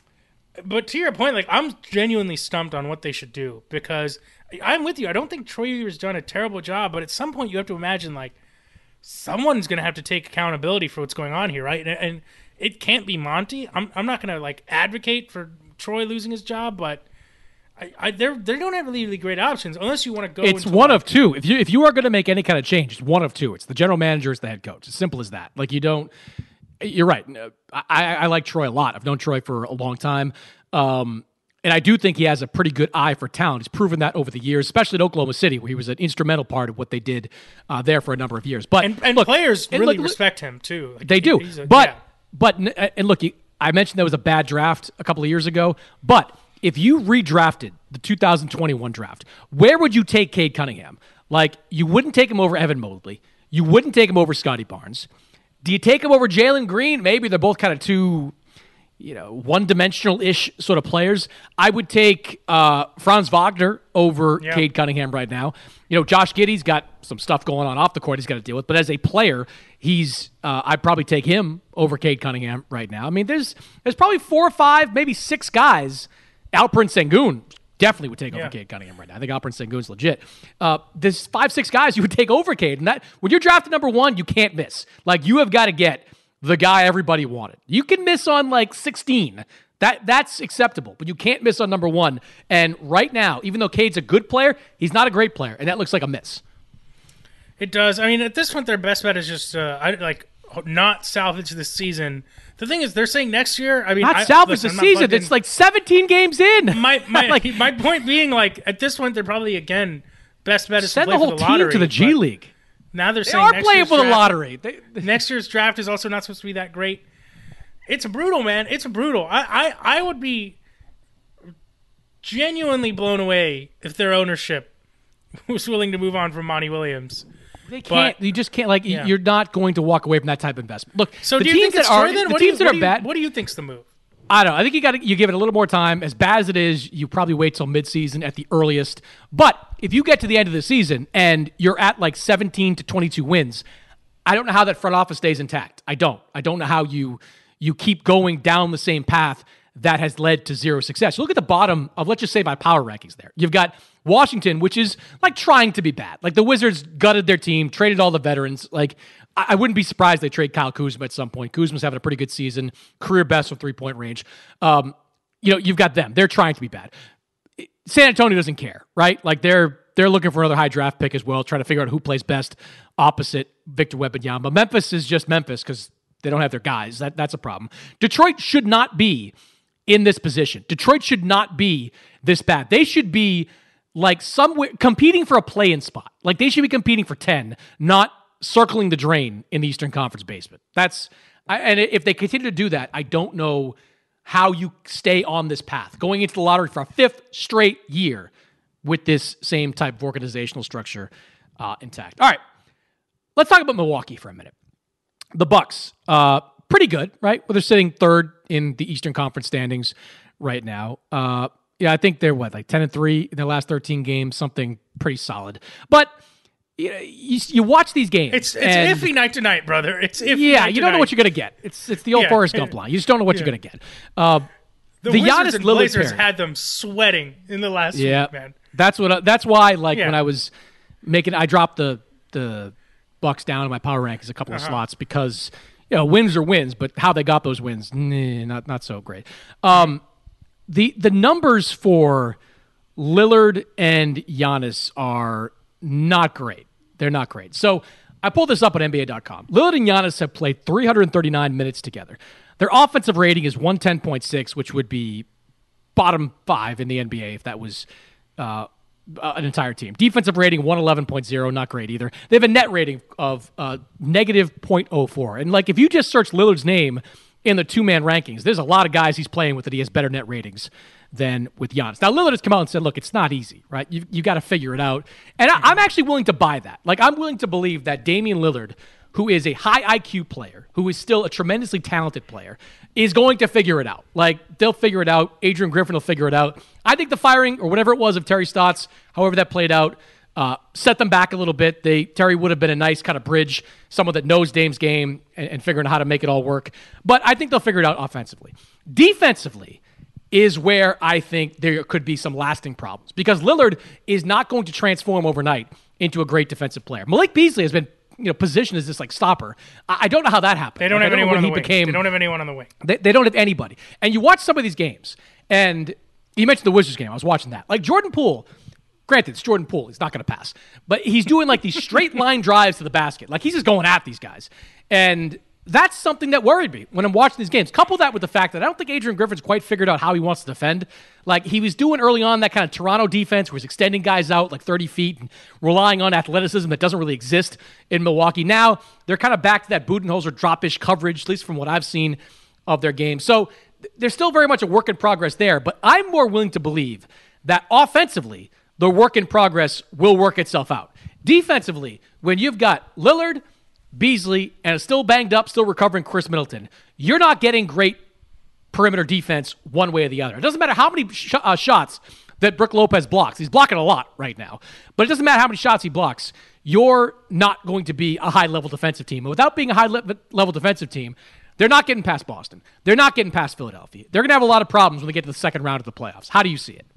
[SPEAKER 4] but to your point, like I'm genuinely stumped on what they should do because I'm with you. I don't think Troy Weaver's done a terrible job, but at some point you have to imagine like someone's going to have to take accountability for what's going on here, right? And, and it can't be Monty. I'm I'm not going to like advocate for Troy losing his job, but I, I they they don't have really great options unless you want to go.
[SPEAKER 3] It's
[SPEAKER 4] into
[SPEAKER 3] one
[SPEAKER 4] like,
[SPEAKER 3] of two. If you if you are going to make any kind of change, it's one of two. It's the general manager, it's the head coach. As simple as that. Like you don't. You're right. I, I like Troy a lot. I've known Troy for a long time, um, and I do think he has a pretty good eye for talent. He's proven that over the years, especially in Oklahoma City, where he was an instrumental part of what they did uh, there for a number of years. But
[SPEAKER 4] and, and
[SPEAKER 3] look,
[SPEAKER 4] players
[SPEAKER 3] and
[SPEAKER 4] really
[SPEAKER 3] look,
[SPEAKER 4] respect him too. Like,
[SPEAKER 3] they
[SPEAKER 4] he,
[SPEAKER 3] do.
[SPEAKER 4] a,
[SPEAKER 3] but
[SPEAKER 4] yeah.
[SPEAKER 3] but and look, I mentioned there was a bad draft a couple of years ago, but if you redrafted the two thousand twenty-one draft, where would you take Cade Cunningham? Like, you wouldn't take him over Evan Mobley. You wouldn't take him over Scotty Barnes. Do you take him over Jalen Green? Maybe they're both kind of two, you know, one-dimensional-ish sort of players. I would take uh, Franz Wagner over
[SPEAKER 4] yeah.
[SPEAKER 3] Cade Cunningham right now. You know, Josh Giddey's got some stuff going on off the court he's got to deal with, but as a player, he's uh, I'd probably take him over Cade Cunningham right now. I mean, there's there's probably four or five, maybe six guys. Alperen Sengun definitely would take
[SPEAKER 4] yeah.
[SPEAKER 3] over Cade Cunningham right now. I think Alperen Sengun's legit. Uh, there's five, six guys you would take over Cade. And that when you're drafting number one, you can't miss. Like, you have got to get the guy everybody wanted. You can miss on, like, sixteen. That That's acceptable. But you can't miss on number one. And right now, even though Cade's a good player, he's not a great player. And that looks like a miss.
[SPEAKER 4] It does. I mean, at this point, their best bet is just, uh, I like, not salvage this season. The thing is, they're saying next year. I mean,
[SPEAKER 3] not
[SPEAKER 4] I,
[SPEAKER 3] salvage
[SPEAKER 4] listen,
[SPEAKER 3] the season. It's like seventeen games in.
[SPEAKER 4] My my
[SPEAKER 3] like,
[SPEAKER 4] my point being, like, at this point, they're probably again best bet is
[SPEAKER 3] send
[SPEAKER 4] to play
[SPEAKER 3] the whole
[SPEAKER 4] for the lottery,
[SPEAKER 3] team to the G League.
[SPEAKER 4] Now they're
[SPEAKER 3] They
[SPEAKER 4] saying
[SPEAKER 3] are
[SPEAKER 4] next
[SPEAKER 3] playing
[SPEAKER 4] year's
[SPEAKER 3] for the
[SPEAKER 4] draft,
[SPEAKER 3] lottery. They, they,
[SPEAKER 4] next year's draft is also not supposed to be that great. It's brutal, man. It's brutal. I, I, I would be genuinely blown away if their ownership was willing to move on from Monty Williams.
[SPEAKER 3] They can't.
[SPEAKER 4] But,
[SPEAKER 3] you just can't. Like,
[SPEAKER 4] yeah.
[SPEAKER 3] you're not going to walk away from that type of investment. Look,
[SPEAKER 4] So
[SPEAKER 3] the
[SPEAKER 4] do you
[SPEAKER 3] teams
[SPEAKER 4] think
[SPEAKER 3] that
[SPEAKER 4] it's
[SPEAKER 3] are
[SPEAKER 4] Troy then?
[SPEAKER 3] the
[SPEAKER 4] What do you-
[SPEAKER 3] teams that
[SPEAKER 4] what
[SPEAKER 3] are
[SPEAKER 4] do you-
[SPEAKER 3] bad.
[SPEAKER 4] What do you think's the move?
[SPEAKER 3] I don't know. I think you got to you give it a little more time. As bad as it is, you probably wait till midseason at the earliest. But if you get to the end of the season and you're at like seventeen to twenty-two wins, I don't know how that front office stays intact. I don't. I don't know how you you keep going down the same path that has led to zero success. You look at the bottom of, let's just say, my power rankings there. You've got Washington, which is like trying to be bad. Like, the Wizards gutted their team, traded all the veterans. Like, I, I wouldn't be surprised they trade Kyle Kuzma at some point. Kuzma's having a pretty good season, career best from three-point range. Um, you know, you've got them. They're trying to be bad. San Antonio doesn't care, right? Like, they're they're looking for another high draft pick as well, trying to figure out who plays best opposite Victor Wembanyama. Memphis is just Memphis because they don't have their guys. That That's a problem. Detroit should not be in this position. Detroit should not be this bad. They should be like somewhere competing for a play-in spot. Like, they should be competing for ten, not circling the drain in the Eastern Conference basement. That's I, and if they continue to do that, I don't know how you stay on this path going into the lottery for a fifth straight year with this same type of organizational structure uh, intact. All right, let's talk about Milwaukee for a minute. The Bucks, uh, pretty good, right? Well, they're sitting third in the Eastern Conference standings right now. Uh, yeah, I think they're what, like ten and three in their last thirteen games, something pretty solid. But you, you, you watch these games.
[SPEAKER 4] It's it's
[SPEAKER 3] and,
[SPEAKER 4] iffy night to night, brother. It's iffy.
[SPEAKER 3] Yeah,
[SPEAKER 4] night
[SPEAKER 3] you don't
[SPEAKER 4] to
[SPEAKER 3] know what
[SPEAKER 4] night.
[SPEAKER 3] you're gonna get. It's it's the old
[SPEAKER 4] Yeah.
[SPEAKER 3] Forrest Gump line. You just don't know what
[SPEAKER 4] Yeah.
[SPEAKER 3] you're gonna get. Uh,
[SPEAKER 4] The,
[SPEAKER 3] the
[SPEAKER 4] Wizards
[SPEAKER 3] Giannis
[SPEAKER 4] and
[SPEAKER 3] Lillard
[SPEAKER 4] Blazers
[SPEAKER 3] pairing.
[SPEAKER 4] had them sweating in the last
[SPEAKER 3] Yeah,
[SPEAKER 4] week, man.
[SPEAKER 3] that's what. I, that's why. Like
[SPEAKER 4] Yeah.
[SPEAKER 3] when I was making, I dropped the the Bucks down in my power rankings a couple of
[SPEAKER 4] Uh-huh.
[SPEAKER 3] slots because you know wins are wins, but how they got those wins, nah, not not so great. Um, the the numbers for Lillard and Giannis are not great. They're not great. So I pulled this up on N B A dot com. Lillard and Giannis have played three hundred thirty-nine minutes together. Their offensive rating is one ten point six, which would be bottom five in the N B A if that was uh, an entire team. Defensive rating, one eleven point oh, not great either. They have a net rating of uh, negative zero point zero four. And like if you just search Lillard's name in the two-man rankings, there's a lot of guys he's playing with that he has better net ratings than with Giannis. Now, Lillard has come out and said, look, it's not easy, right? You've, you got to figure it out. And I, I'm actually willing to buy that. Like, I'm willing to believe that Damian Lillard, who is a high I Q player, who is still a tremendously talented player, is going to figure it out. Like, they'll figure it out. Adrian Griffin will figure it out. I think the firing, or whatever it was, of Terry Stotts, however that played out, uh, set them back a little bit. They Terry would have been a nice kind of bridge, someone that knows Dame's game and, and figuring out how to make it all work. But I think they'll figure it out offensively. Defensively is where I think there could be some lasting problems, because Lillard is not going to transform overnight into a great defensive player. Malik Beasley has been, you know, positioned as this like stopper. I, I don't know how that happened.
[SPEAKER 4] They don't
[SPEAKER 3] like,
[SPEAKER 4] have
[SPEAKER 3] don't
[SPEAKER 4] anyone on the
[SPEAKER 3] he
[SPEAKER 4] wing.
[SPEAKER 3] Became,
[SPEAKER 4] they don't have anyone on the wing.
[SPEAKER 3] They, they don't have anybody. And you watch some of these games, and you mentioned the Wizards game. I was watching that. Like Jordan Poole, granted, it's Jordan Poole. He's not going to pass. But he's doing like these straight line drives to the basket. Like he's just going at these guys. And that's something that worried me when I'm watching these games. Couple that with the fact that I don't think Adrian Griffin's quite figured out how he wants to defend. Like he was doing early on that kind of Toronto defense where he's extending guys out like thirty feet and relying on athleticism that doesn't really exist in Milwaukee. Now they're kind of back to that Budenholzer drop-ish coverage, at least from what I've seen of their game. So th- there's still very much a work in progress there, but I'm more willing to believe that offensively, the work in progress will work itself out. Defensively, when you've got Lillard, Beasley, and a still banged up, still recovering Chris Middleton, you're not getting great perimeter defense one way or the other. It doesn't matter how many sh- uh, shots that Brook Lopez blocks. He's blocking a lot right now. But it doesn't matter how many shots he blocks. You're not going to be a high-level defensive team. And without being a high-level defensive team, they're not getting past Boston. They're not getting past Philadelphia. They're going to have a lot of problems when they get to the second round of the playoffs. How do you see it?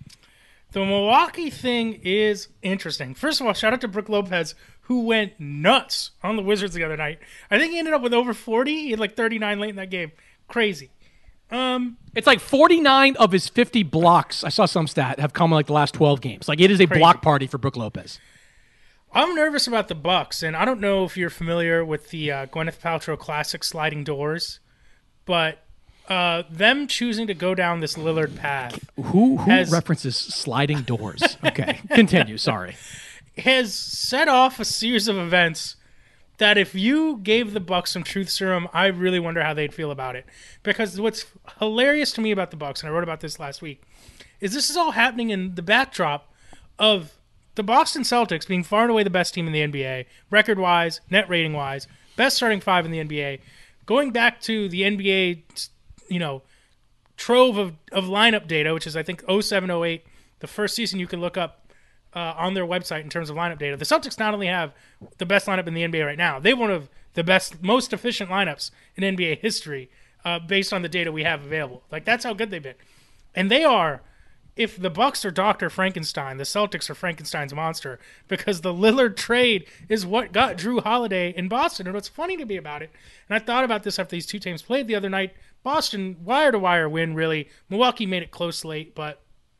[SPEAKER 4] The Milwaukee thing is interesting. First of all, shout out to Brook Lopez, who went nuts on the Wizards the other night. I think he ended up with over forty. He had like thirty-nine late in that game. Crazy. Um,
[SPEAKER 3] it's like forty-nine of his fifty blocks, I saw some stat, have come in like the last twelve games. Like it is a crazy block party for Brook Lopez.
[SPEAKER 4] I'm nervous about the Bucks, and I don't know if you're familiar with the uh, Gwyneth Paltrow classic sliding doors, but uh, them choosing to go down this Lillard path.
[SPEAKER 3] Who, who
[SPEAKER 4] has,
[SPEAKER 3] references sliding doors? Okay, continue, sorry.
[SPEAKER 4] Has set off a series of events that if you gave the Bucks some truth serum, I really wonder how they'd feel about it. Because what's hilarious to me about the Bucks, and I wrote about this last week, is this is all happening in the backdrop of the Boston Celtics being far and away the best team in the N B A, record-wise, net rating-wise, best starting five in the N B A, going back to the N B A, you know, trove of, of lineup data, which is I think oh seven oh eight, the first season you can look up uh, on their website in terms of lineup data. The Celtics not only have the best lineup in the N B A right now, they have one of the best, most efficient lineups in N B A history uh, based on the data we have available. Like, that's how good they've been. And they are, if the Bucks are Doctor Frankenstein, the Celtics are Frankenstein's monster, because the Lillard trade is what got Drew Holiday in Boston. And what's funny to me about it, and I thought about this after these two teams played the other night, Boston, wire-to-wire win, really. Milwaukee made it close late, but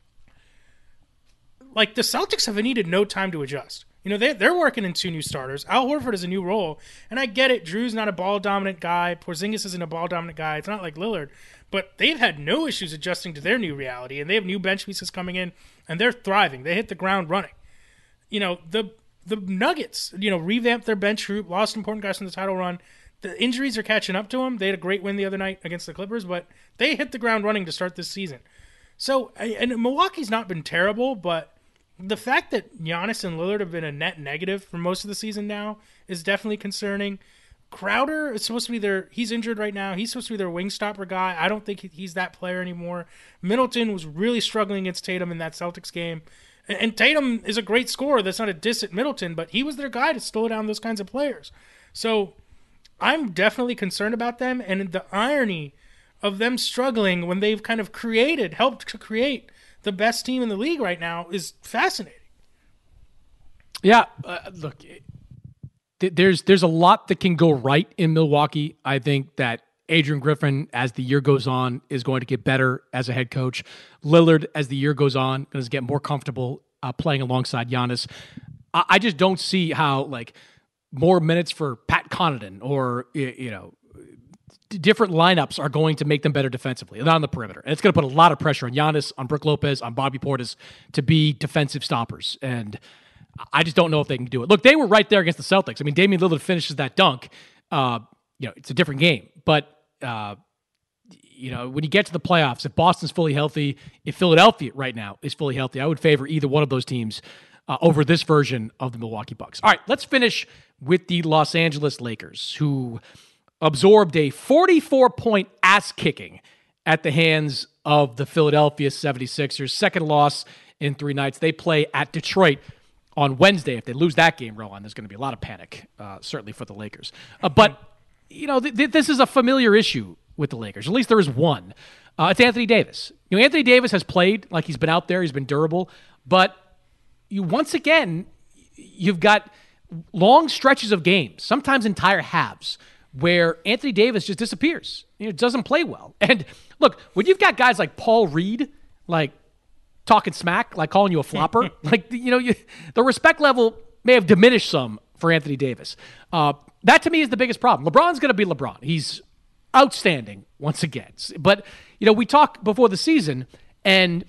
[SPEAKER 4] like the Celtics have needed no time to adjust. You know, they, they're working in two new starters. Al Horford is a new role, and I get it. Drew's not a ball-dominant guy. Porzingis isn't a ball-dominant guy. It's not like Lillard. But they've had no issues adjusting to their new reality, and they have new bench pieces coming in, and they're thriving. They hit the ground running. You know, the the Nuggets, you know, revamped their bench group, lost important guys from the title run. The injuries are catching up to them. They had a great win the other night against the Clippers, but they hit the ground running to start this season. So, and Milwaukee's not been terrible, but the fact that Giannis and Lillard have been a net negative for most of the season now is definitely concerning. Crowder is supposed to be their, he's injured right now. He's supposed to be their wing stopper guy. I don't think he's that player anymore. Middleton was really struggling against Tatum in that Celtics game. And Tatum is a great scorer. That's not a diss at Middleton, but he was their guy to slow down those kinds of players. So I'm definitely concerned about them. And the irony of them struggling when they've kind of created, helped to create the best team in the league right now is fascinating.
[SPEAKER 3] Yeah, uh, look, th- there's there's a lot that can go right in Milwaukee. I think that Adrian Griffin, as the year goes on, is going to get better as a head coach. Lillard, as the year goes on, going to get more comfortable uh, playing alongside Giannis. I-, I just don't see how like more minutes for Pat Connaughton or you know. different lineups are going to make them better defensively, not on the perimeter. And it's going to put a lot of pressure on Giannis, on Brook Lopez, on Bobby Portis to be defensive stoppers. And I just don't know if they can do it. Look, they were right there against the Celtics. I mean, Damian Lillard finishes that dunk. Uh, you know, it's a different game. But, uh, you know, when you get to the playoffs, if Boston's fully healthy, if Philadelphia right now is fully healthy, I would favor either one of those teams uh, over this version of the Milwaukee Bucks. All right, let's finish with the Los Angeles Lakers, who absorbed a forty-four point ass kicking at the hands of the Philadelphia seventy-sixers. Second loss in three nights. They play at Detroit on Wednesday. If they lose that game, Rowan, there's going to be a lot of panic, uh, certainly for the Lakers. Uh, but, you know, th- th- this is a familiar issue with the Lakers. At least there is one. Uh, it's Anthony Davis. You know, Anthony Davis has played like he's been out there. He's been durable. But you once again, you've got long stretches of games, sometimes entire halves, where Anthony Davis just disappears. You know, doesn't play well. And look, when you've got guys like Paul Reed, like talking smack, like calling you a flopper, like, you know, you, the respect level may have diminished some for Anthony Davis. Uh, that to me is the biggest problem. LeBron's going to be LeBron. He's outstanding once again. But, you know, we talked before the season, and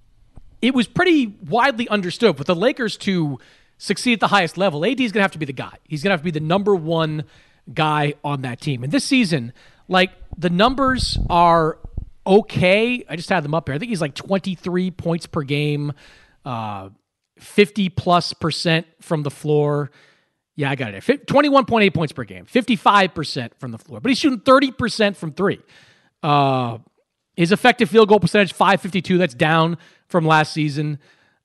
[SPEAKER 3] it was pretty widely understood for the Lakers to succeed at the highest level. A D is going to have to be the guy. He's going to have to be the number one guy on that team. And this season, like, the numbers are okay. I just had them up here. I think he's like twenty-three points per game, uh, fifty plus percent from the floor. Yeah, I got it there. twenty-one point eight points per game, fifty-five percent from the floor. But he's shooting thirty percent from three. Uh, his effective field goal percentage, five fifty-two. That's down from last season.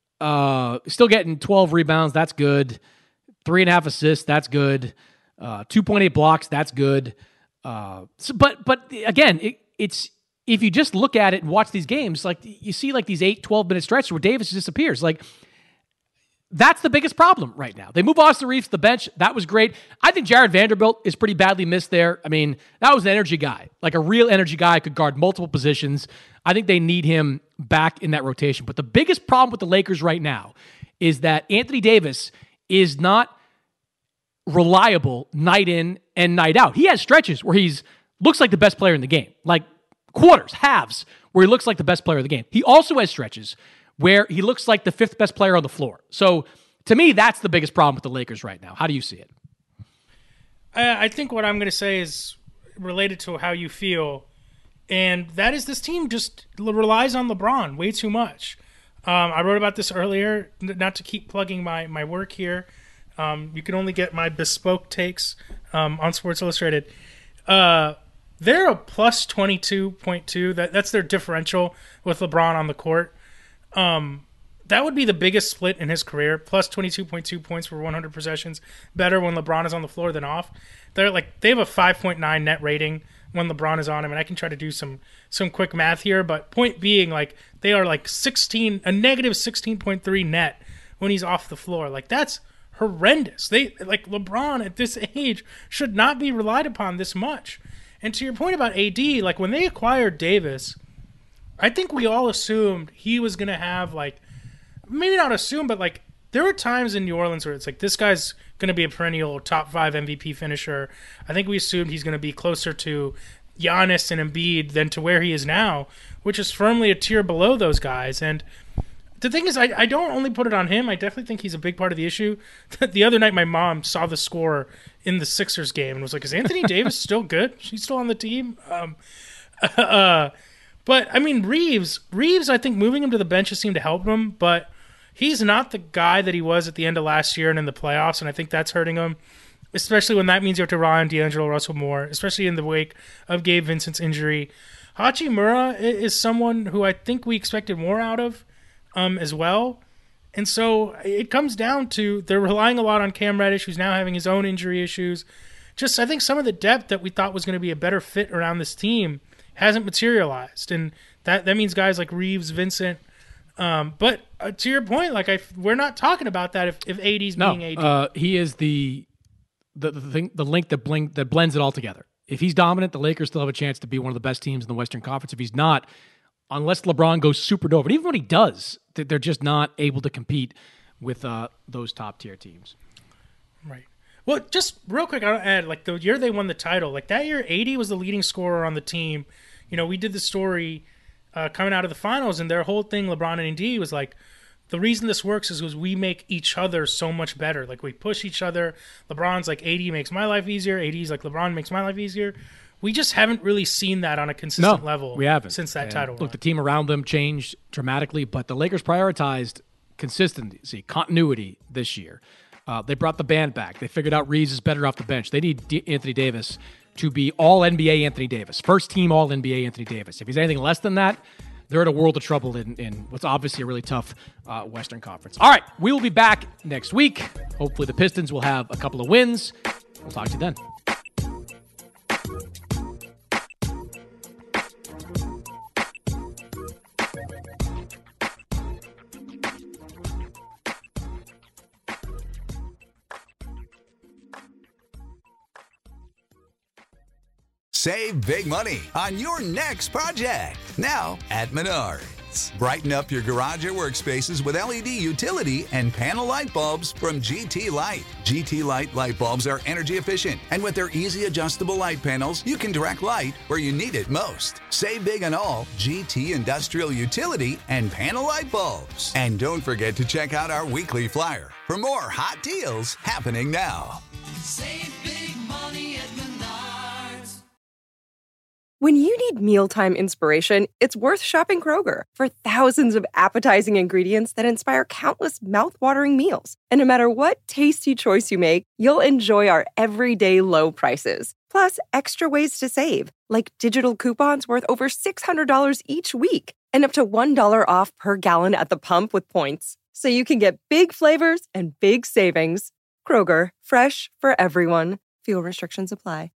[SPEAKER 3] Uh, still getting twelve rebounds. That's good. Three and a half assists. That's good. Uh, two point eight blocks. That's good. Uh, so, but but again, it, it's if you just look at it and watch these games, like you see like these eight, twelve minute stretches where Davis disappears. Like, that's the biggest problem right now. They move Austin Reeves to the bench. That was great. I think Jared Vanderbilt is pretty badly missed there. I mean, that was an energy guy, like a real energy guy, could guard multiple positions. I think they need him back in that rotation. But the biggest problem with the Lakers right now is that Anthony Davis is not reliable night in and night out. He has stretches where he's looks like the best player in the game, like quarters, halves, where he looks like the best player of the game. He also has stretches where he looks like the fifth best player on the floor. So, to me, that's the biggest problem with the Lakers right now. How do you see it?
[SPEAKER 4] I think what I'm going to say is related to how you feel, and that is this team just relies on LeBron way too much. Um, I wrote about this earlier, not to keep plugging my, my work here. Um, you can only get my bespoke takes um, on Sports Illustrated. Uh, they're a plus twenty-two point two. That, that's their differential with LeBron on the court. Um, that would be the biggest split in his career. Plus twenty-two point two points for one hundred possessions. Better when LeBron is on the floor than off. They're like they have a five point nine net rating when LeBron is on him, and I can try to do some some quick math here. But point being, like they are like sixteen a negative sixteen point three net when he's off the floor. Like that's horrendous. They like LeBron at this age should not be relied upon this much. And to your point about A D, like when they acquired Davis, I think we all assumed he was going to have, like, maybe not assume, but, like, there were times in New Orleans where it's like, this guy's going to be a perennial top five M V P finisher. I think we assumed he's going to be closer to Giannis and Embiid than to where he is now, which is firmly a tier below those guys. And the thing is, I, I don't only put it on him. I definitely think he's a big part of the issue. The other night, my mom saw the score in the Sixers game and was like, is Anthony Davis still good? She's still on the team? Um, uh, But, I mean, Reeves, Reeves, I think moving him to the bench has seemed to help him, but he's not the guy that he was at the end of last year and in the playoffs, and I think that's hurting him, especially when that means you have to rely on D'Angelo Russell more, especially in the wake of Gabe Vincent's injury. Hachimura is someone who I think we expected more out of um, as well, and so it comes down to they're relying a lot on Cam Reddish, who's now having his own injury issues. Just, I think some of the depth that we thought was going to be a better fit around this team hasn't materialized, and that that means guys like Reeves, Vincent. Um, but uh, to your point, like I, we're not talking about that if if A D's
[SPEAKER 3] no,
[SPEAKER 4] being A D.
[SPEAKER 3] Uh, he is the the the, thing, the link that bling, that blends it all together. If he's dominant, the Lakers still have a chance to be one of the best teams in the Western Conference. If he's not, unless LeBron goes supernova, and even when he does, they're just not able to compete with uh, those top tier teams.
[SPEAKER 4] Right. Well, just real quick, I'll add, like the year they won the title, like that year, A D was the leading scorer on the team. You know, we did the story uh, coming out of the finals, and their whole thing, LeBron and A D, was like, the reason this works is because we make each other so much better. Like, we push each other. LeBron's like, A D makes my life easier. A D's like, LeBron makes my life easier. We just haven't really seen that on a consistent
[SPEAKER 3] no,
[SPEAKER 4] level
[SPEAKER 3] we haven't.
[SPEAKER 4] since that
[SPEAKER 3] and
[SPEAKER 4] title
[SPEAKER 3] Look,
[SPEAKER 4] run.
[SPEAKER 3] the team around them changed dramatically, but the Lakers prioritized consistency, continuity this year. Uh, they brought the band back. They figured out Reeves is better off the bench. They need D- Anthony Davis to be all N B A Anthony Davis, first team all N B A Anthony Davis. If he's anything less than that, they're in a world of trouble in, in what's obviously a really tough uh, Western Conference. All right, we will be back next week. Hopefully the Pistons will have a couple of wins. We'll talk to you then.
[SPEAKER 9] Save big money on your next project now at Menards. Brighten up your garage or workspaces with L E D utility and panel light bulbs from G T Light. G T Light light bulbs are energy efficient, and with their easy adjustable light panels, you can direct light where you need it most. Save big on all G T industrial utility and panel light bulbs. And don't forget to check out our weekly flyer for more hot deals happening now.
[SPEAKER 10] Save big money at Menards.
[SPEAKER 1] When you need mealtime inspiration, it's worth shopping Kroger for thousands of appetizing ingredients that inspire countless mouth-watering meals. And no matter what tasty choice you make, you'll enjoy our everyday low prices. Plus, extra ways to save, like digital coupons worth over six hundred dollars each week and up to one dollar off per gallon at the pump with points. So you can get big flavors and big savings. Kroger, fresh for everyone. Fuel restrictions apply.